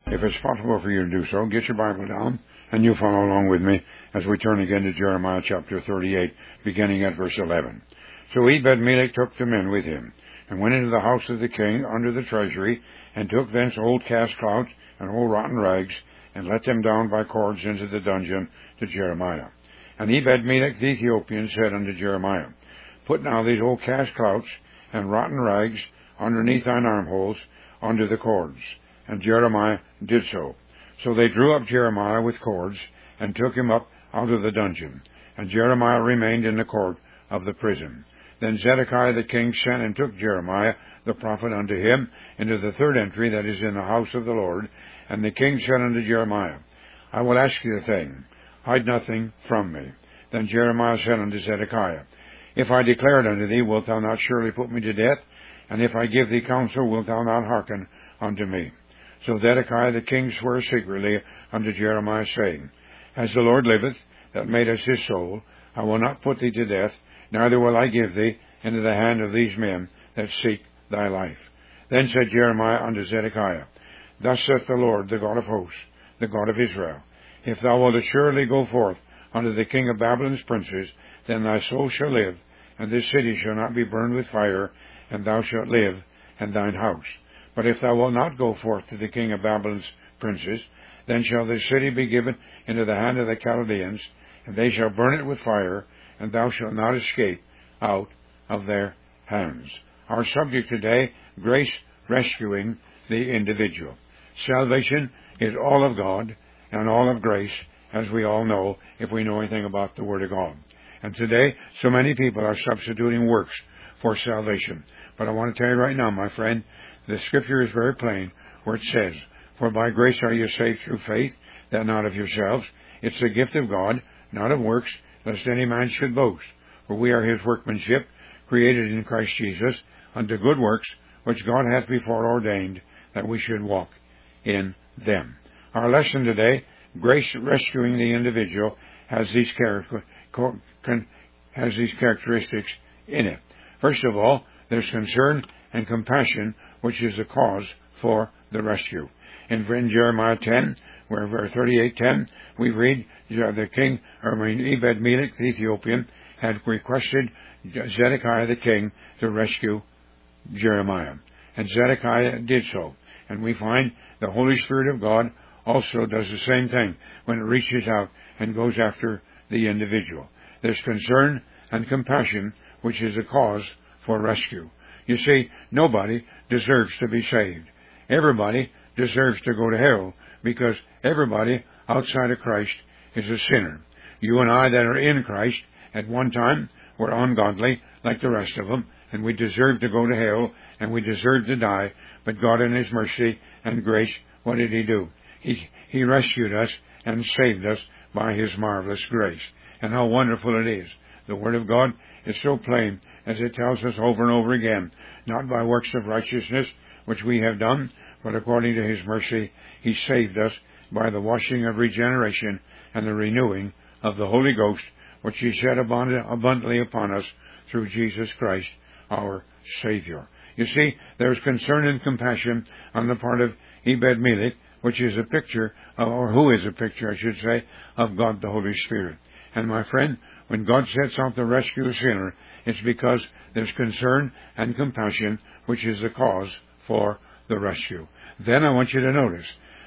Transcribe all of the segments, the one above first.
If it's possible for you to do so, get your Bible down, and you follow along with me as we turn again to Jeremiah chapter 38, beginning at verse 11. So Ebed-Melech took the men with him, and went into the house of the king under the treasury, and took thence old cast clouts and old rotten rags, and let them down by cords into the dungeon to Jeremiah. And Ebed-Melech the Ethiopian said unto Jeremiah, Put now these old cast clouts and rotten rags underneath thine armholes under the cords. And Jeremiah did so. So they drew up Jeremiah with cords, and took him up out of the dungeon. And Jeremiah remained in the court of the prison. Then Zedekiah the king sent and took Jeremiah the prophet unto him into the third entry that is in the house of the Lord. And the king said unto Jeremiah, I will ask you a thing. Hide nothing from me. Then Jeremiah said unto Zedekiah, If I declare it unto thee, wilt thou not surely put me to death? And if I give thee counsel, wilt thou not hearken unto me? So Zedekiah the king sware secretly unto Jeremiah, saying, As the Lord liveth, that made us his soul, I will not put thee to death, neither will I give thee into the hand of these men that seek thy life. Then said Jeremiah unto Zedekiah, Thus saith the Lord, the God of hosts, the God of Israel, If thou wilt assuredly go forth unto the king of Babylon's princes, then thy soul shall live, and this city shall not be burned with fire, and thou shalt live, and thine house. But if thou wilt not go forth to the king of Babylon's princes, then shall this city be given into the hand of the Chaldeans, and they shall burn it with fire, and thou shalt not escape out of their hands. Our subject today, grace rescuing the individual. Salvation is all of God and all of grace, as we all know if we know anything about the Word of God. And today, so many people are substituting works for salvation. But I want to tell you right now, my friend, the Scripture is very plain where it says, For by grace are you saved through faith, that not of yourselves. It's the gift of God, not of works, lest any man should boast. For we are his workmanship, created in Christ Jesus, unto good works, which God hath before ordained, that we should walk in them. Our lesson today, grace rescuing the individual, has these characteristics in it. First of all, there's concern and compassion, which is the cause for the rescue. In Jeremiah 10, where verse 38:10, we read Ebed-Melech the Ethiopian had requested Zedekiah the king to rescue Jeremiah. And Zedekiah did so. And we find the Holy Spirit of God also does the same thing when it reaches out and goes after the individual. There's concern and compassion, which is the cause for rescue. You see, nobody deserves to be saved. Everybody deserves to go to hell, because everybody outside of Christ is a sinner. You and I that are in Christ at one time were ungodly like the rest of them, and we deserve to go to hell, and we deserve to die. But God in His mercy and grace, what did He do? He rescued us and saved us by His marvelous grace. And how wonderful it is. The Word of God is so plain, as it tells us over and over again, not by works of righteousness which we have done, but according to His mercy He saved us by the washing of regeneration and the renewing of the Holy Ghost, which He shed abundantly upon us through Jesus Christ, our Savior. You see, there's concern and compassion on the part of Ebed-Melech, which is a picture, or who is a picture, I should say, of God the Holy Spirit. And my friend, when God sets out to rescue a sinner, it's because there's concern and compassion, which is the cause for the rescue. Then I want you to notice,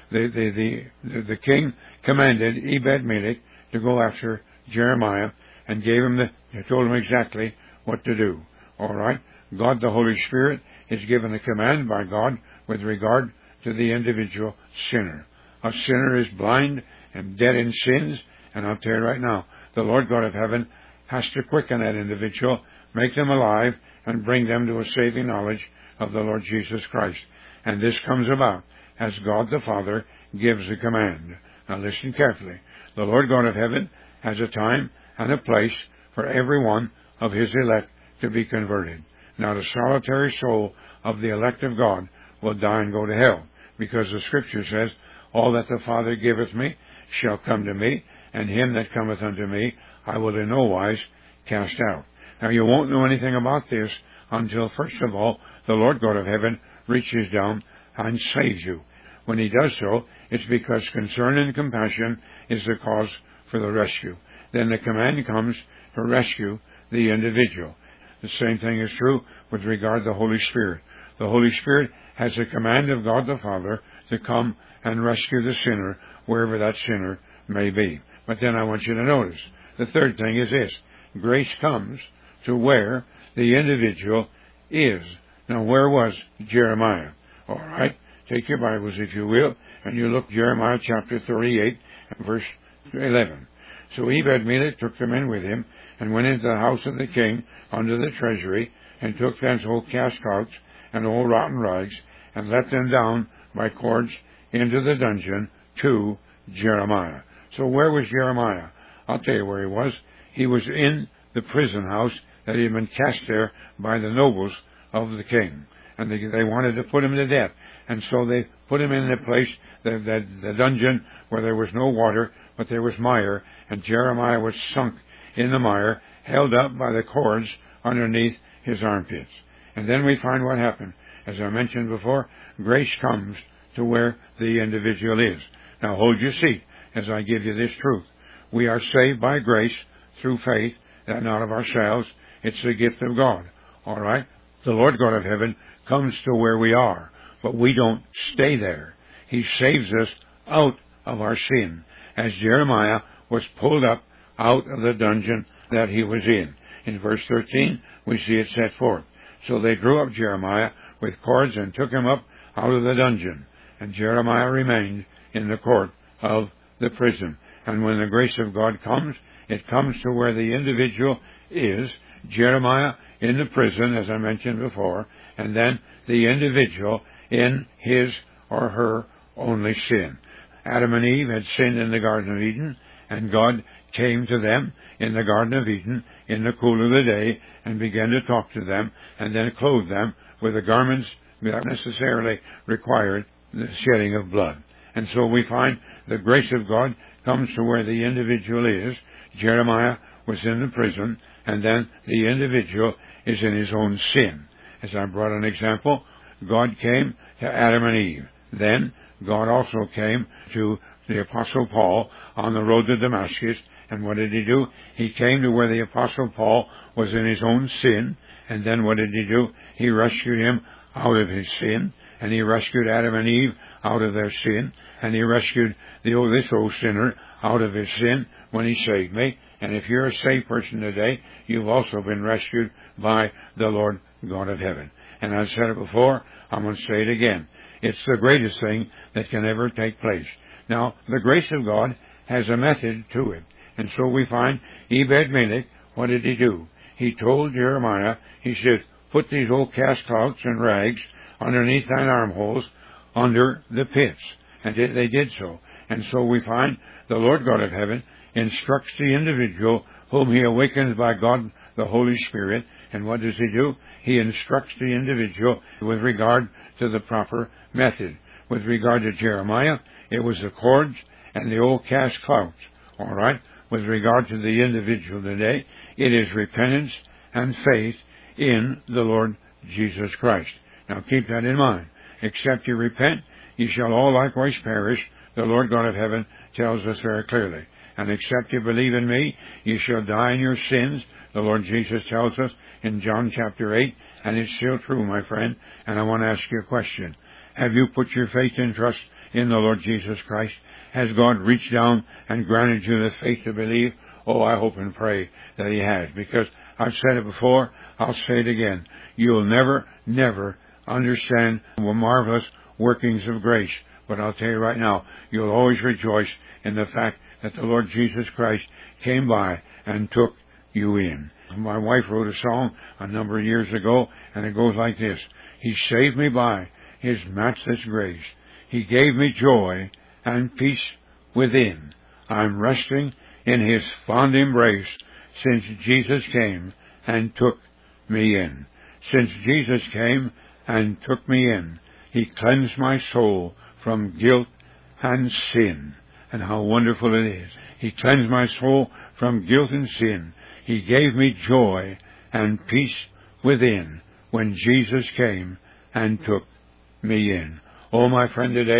the king commanded Ebed-Melech to go after Jeremiah and told him exactly what to do. All right? God the Holy Spirit is given a command by God with regard to the individual sinner. A sinner is blind and dead in sins, and I'll tell you right now, the Lord God of heaven has to quicken that individual, make them alive, and bring them to a saving knowledge of the Lord Jesus Christ. And this comes about as God the Father gives the command. Now listen carefully. The Lord God of heaven has a time and a place for every one of His elect to be converted. Not a solitary soul of the elect of God will die and go to hell, because the Scripture says, All that the Father giveth me shall come to me, and him that cometh unto me I will in no wise cast out. Now you won't know anything about this until, first of all, the Lord God of heaven reaches down and saves you. when he does so, it's because concern and compassion is the cause for the rescue. Then the command comes to rescue the individual. The same thing is true with regard to the Holy Spirit. The Holy Spirit has the command of God the Father to come and rescue the sinner wherever that sinner may be. But then I want you to notice, the third thing is this. Grace comes to where the individual is. Now, where was Jeremiah? All right, take your Bibles, if you will, and you look Jeremiah chapter 38, verse 11. So Ebed-Melech took the men with him, and went into the house of the king under the treasury, and took thence old cast couch and old rotten rags, and let them down by cords into the dungeon to Jeremiah. So where was Jeremiah? I'll tell you where he was. He was in the prison house that he had been cast there by the nobles of the king. And they wanted to put him to death. And so they put him in the place, the dungeon, where there was no water, but there was mire. And Jeremiah was sunk in the mire, held up by the cords underneath his armpits. And then we find what happened. As I mentioned before, grace comes to where the individual is. Now hold your seat as I give you this truth. We are saved by grace through faith, that not of ourselves. It's the gift of God. All right? The Lord God of heaven comes to where we are, but we don't stay there. He saves us out of our sin, as Jeremiah was pulled up out of the dungeon that he was in. In verse 13, we see it set forth. So they drew up Jeremiah with cords and took him up out of the dungeon. And Jeremiah remained in the court of the prison. And when the grace of God comes, it comes to where the individual is, Jeremiah in the prison, as I mentioned before, and then the individual in his or her only sin. Adam and Eve had sinned in the Garden of Eden, and God came to them in the Garden of Eden in the cool of the day and began to talk to them and then clothe them with the garments that necessarily required the shedding of blood. And so we find the grace of God comes to where the individual is. Jeremiah was in the prison, and then the individual is in his own sin. As I brought an example, God came to Adam and Eve. Then God also came to the Apostle Paul on the road to Damascus. And what did he do? He came to where the Apostle Paul was in his own sin. And then what did he do? He rescued him out of his sin. And he rescued Adam and Eve out of their sin. And he rescued this old sinner out of his sin when he saved me. And if you're a saved person today, you've also been rescued by the Lord God of heaven. And I've said it before, I'm going to say it again. It's the greatest thing that can ever take place. Now, the grace of God has a method to it. And so we find Ebed-Melech, what did he do? He told Jeremiah, he said, put these old cast clouts and rags underneath thine armholes under the pits. And they did so. And so we find the Lord God of heaven instructs the individual whom he awakens by God the Holy Spirit. And what does he do? He instructs the individual with regard to the proper method. With regard to Jeremiah, it was the cords and the old cast clouts. All right? With regard to the individual today, it is repentance and faith in the Lord Jesus Christ. Now keep that in mind. Except you repent, ye shall all likewise perish. The Lord God of heaven tells us very clearly. And except you believe in me, you shall die in your sins. The Lord Jesus tells us in John chapter 8, and it's still true, my friend. And I want to ask you a question. Have you put your faith and trust in the Lord Jesus Christ? Has God reached down and granted you the faith to believe? Oh, I hope and pray that He has. Because I've said it before, I'll say it again. You'll never understand the marvelous workings of grace. But I'll tell you right now, you'll always rejoice in the fact that the Lord Jesus Christ came by and took you in. My wife wrote a song a number of years ago, and it goes like this. He saved me by His matchless grace. He gave me joy and peace within. I'm resting in His fond embrace since Jesus came and took me in. Since Jesus came and took me in, He cleansed my soul from guilt and sin. And how wonderful it is. He cleansed my soul from guilt and sin. He gave me joy and peace within when Jesus came and took me in. Oh, my friend, today,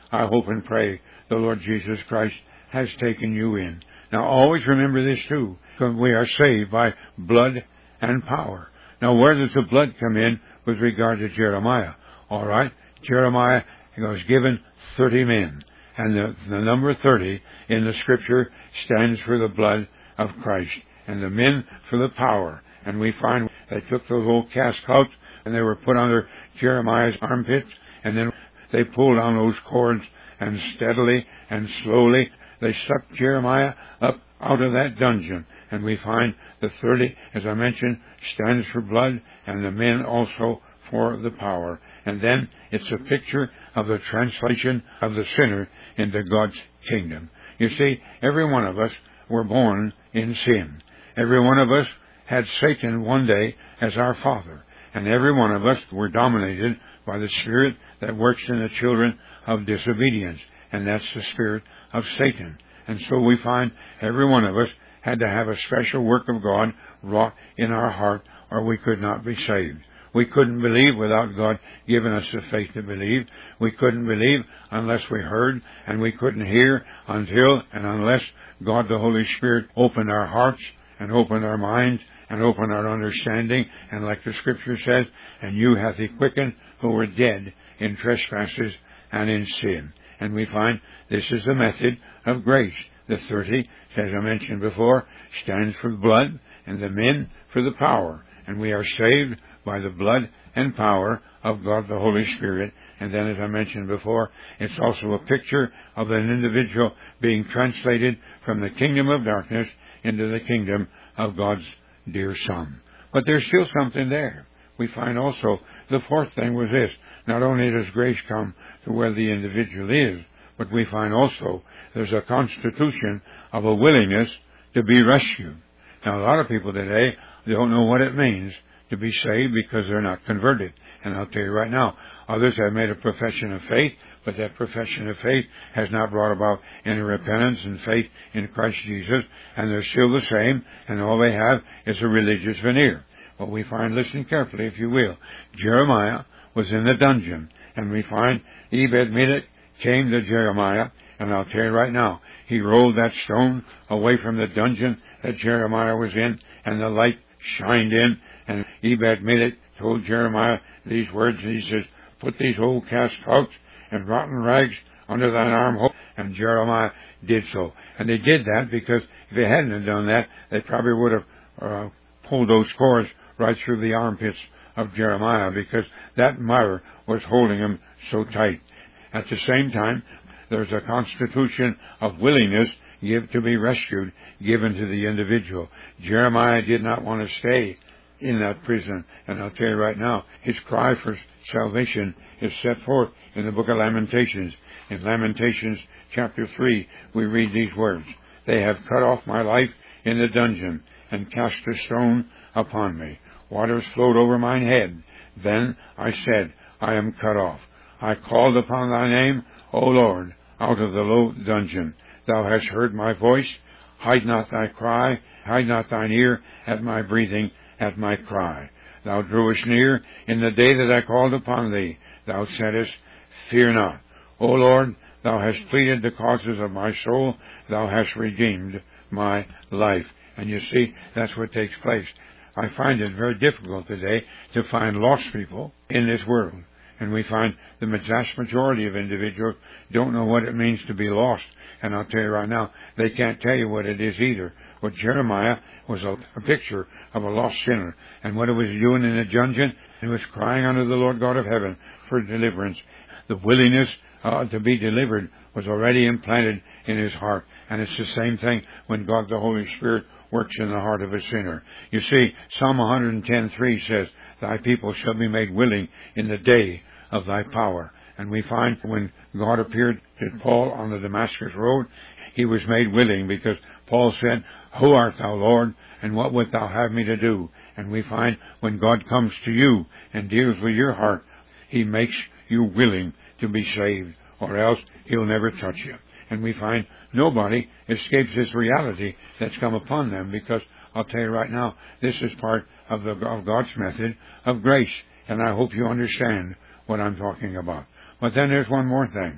I hope and pray the Lord Jesus Christ has taken you in. Now always remember this too, because we are saved by blood and power. Now where does the blood come in with regard to Jeremiah? All right, Jeremiah was given 30 men, and the number 30 in the Scripture stands for the blood of Christ, and the men for the power. And we find they took those old casks and they were put under Jeremiah's armpits, and then they pulled on those cords, and steadily and slowly they sucked Jeremiah up out of that dungeon. And we find the 30, as I mentioned, stands for blood, and the men also for the power. And then it's a picture of the translation of the sinner into God's kingdom. You see, every one of us were born in sin. Every one of us had Satan one day as our father. And every one of us were dominated by the spirit that works in the children of disobedience. And that's the spirit of Satan. And so we find every one of us had to have a special work of God wrought in our heart, or we could not be saved. We couldn't believe without God giving us the faith to believe. We couldn't believe unless we heard, and we couldn't hear until and unless God the Holy Spirit opened our hearts and opened our minds and opened our understanding. And like the Scripture says, and you hath he quickened who were dead in trespasses and in sin. And we find this is the method of grace. The 30, as I mentioned before, stands for blood, and the men for the power. And we are saved by the blood and power of God the Holy Spirit. And then, as I mentioned before, it's also a picture of an individual being translated from the kingdom of darkness into the kingdom of God's dear Son. But there's still something there. We find also the fourth thing was this. Not only does grace come to where the individual is, but we find also there's a constitution of a willingness to be rescued. Now, a lot of people today don't know what it means to be saved because they're not converted. And I'll tell you right now, others have made a profession of faith, but that profession of faith has not brought about any repentance and faith in Christ Jesus, and they're still the same, and all they have is a religious veneer. But we find, listen carefully if you will, Jeremiah was in the dungeon, and we find Ebed-Melech came to Jeremiah, and I'll tell you right now, he rolled that stone away from the dungeon that Jeremiah was in, and the light shined in, and Ebed-Melech told Jeremiah these words, and he says, put these old cast clouts and rotten rags under thine armhole, and Jeremiah did so. And they did that because if they hadn't have done that, they probably would have pulled those cords right through the armpits of Jeremiah, because that mire was holding him so tight. At the same time, there's a constitution of willingness to be rescued given to the individual. Jeremiah did not want to stay in that prison. And I'll tell you right now, his cry for salvation is set forth in the book of Lamentations. In Lamentations chapter 3, we read these words, they have cut off my life in the dungeon and cast a stone upon me. Waters flowed over mine head. Then I said, I am cut off. I called upon thy name, O Lord, out of the low dungeon. Thou hast heard my voice. Hide not thy cry. Hide not thine ear at my breathing, at my cry. Thou drewest near in the day that I called upon thee. Thou saidest, fear not. O Lord, thou hast pleaded the causes of my soul. Thou hast redeemed my life. And you see, that's what takes place. I find it very difficult today to find lost people in this world. And we find the vast majority of individuals don't know what it means to be lost. And I'll tell you right now, they can't tell you what it is either. But Jeremiah was a picture of a lost sinner. And what he was doing in the dungeon, he was crying unto the Lord God of heaven for deliverance. The willingness to be delivered was already implanted in his heart. And it's the same thing when God the Holy Spirit works in the heart of a sinner. You see, Psalm 110:3 says, thy people shall be made willing in the day of thy power. And we find when God appeared to Paul on the Damascus road, he was made willing because Paul said, who art thou, Lord, and what wilt thou have me to do? And we find when God comes to you and deals with your heart, he makes you willing to be saved, or else he'll never touch you. And we find nobody escapes this reality that's come upon them, because I'll tell you right now, this is part of God's method of grace. And I hope you understand what I'm talking about. But then there's one more thing.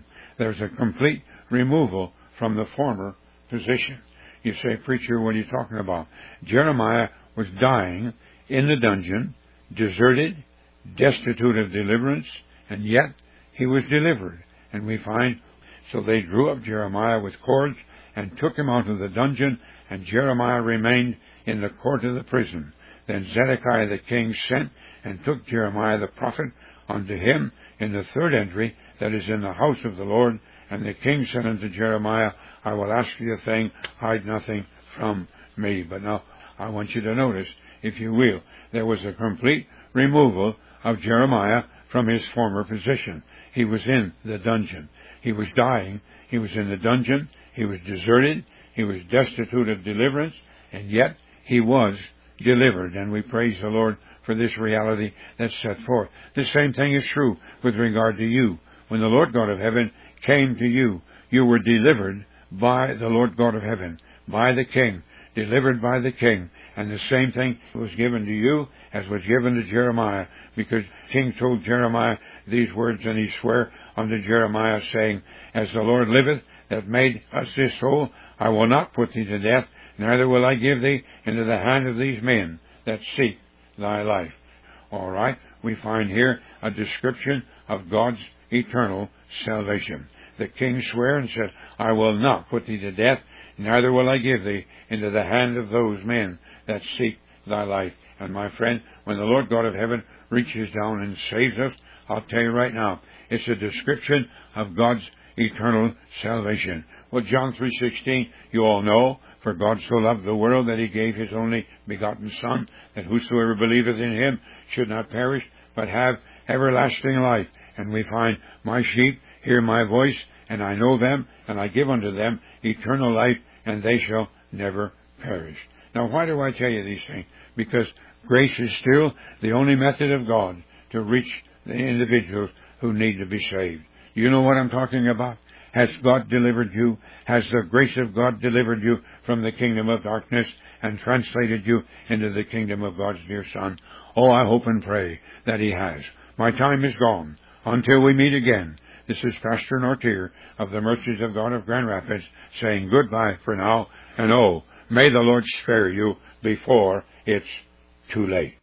there's a complete removal from the former position. You say, preacher, what are you talking about? Jeremiah was dying in the dungeon, deserted, destitute of deliverance, and yet he was delivered. And we find, so they drew up Jeremiah with cords and took him out of the dungeon, and Jeremiah remained in the court of the prison. Then Zedekiah the king sent and took Jeremiah the prophet unto him in the third entry that is in the house of the Lord. And the king said unto Jeremiah, I will ask you a thing, hide nothing from me. But now, I want you to notice, if you will, there was a complete removal of Jeremiah from his former position. He was in the dungeon. He was dying. He was in the dungeon. He was deserted. He was destitute of deliverance. And yet, he was delivered. And we praise the Lord for this reality that's set forth. The same thing is true with regard to you. When the Lord God of heaven came to you, you were delivered by the Lord God of heaven, by the King, delivered by the King. And the same thing was given to you as was given to Jeremiah, because the king told Jeremiah these words, and he sware unto Jeremiah, saying, As the Lord liveth, that made us this soul, I will not put thee to death, neither will I give thee into the hand of these men that seek thy life. All right, we find here a description of God's eternal salvation. The king sware and said, I will not put thee to death, neither will I give thee into the hand of those men that seek thy life. And my friend, when the Lord God of heaven reaches down and saves us, I'll tell you right now, it's a description of God's eternal salvation. Well, John 3:16, you all know, for God so loved the world that he gave his only begotten Son, that whosoever believeth in him should not perish, but have everlasting life. And we find, my sheep hear my voice, and I know them, and I give unto them eternal life, and they shall never perish. Now, why do I tell you these things? Because grace is still the only method of God to reach the individuals who need to be saved. You know what I'm talking about? Has God delivered you? Has the grace of God delivered you from the kingdom of darkness and translated you into the kingdom of God's dear Son? Oh, I hope and pray that he has. My time is gone. Until we meet again, this is Pastor Nortier of the Mercies of God of Grand Rapids saying goodbye for now, and oh, may the Lord spare you before it's too late.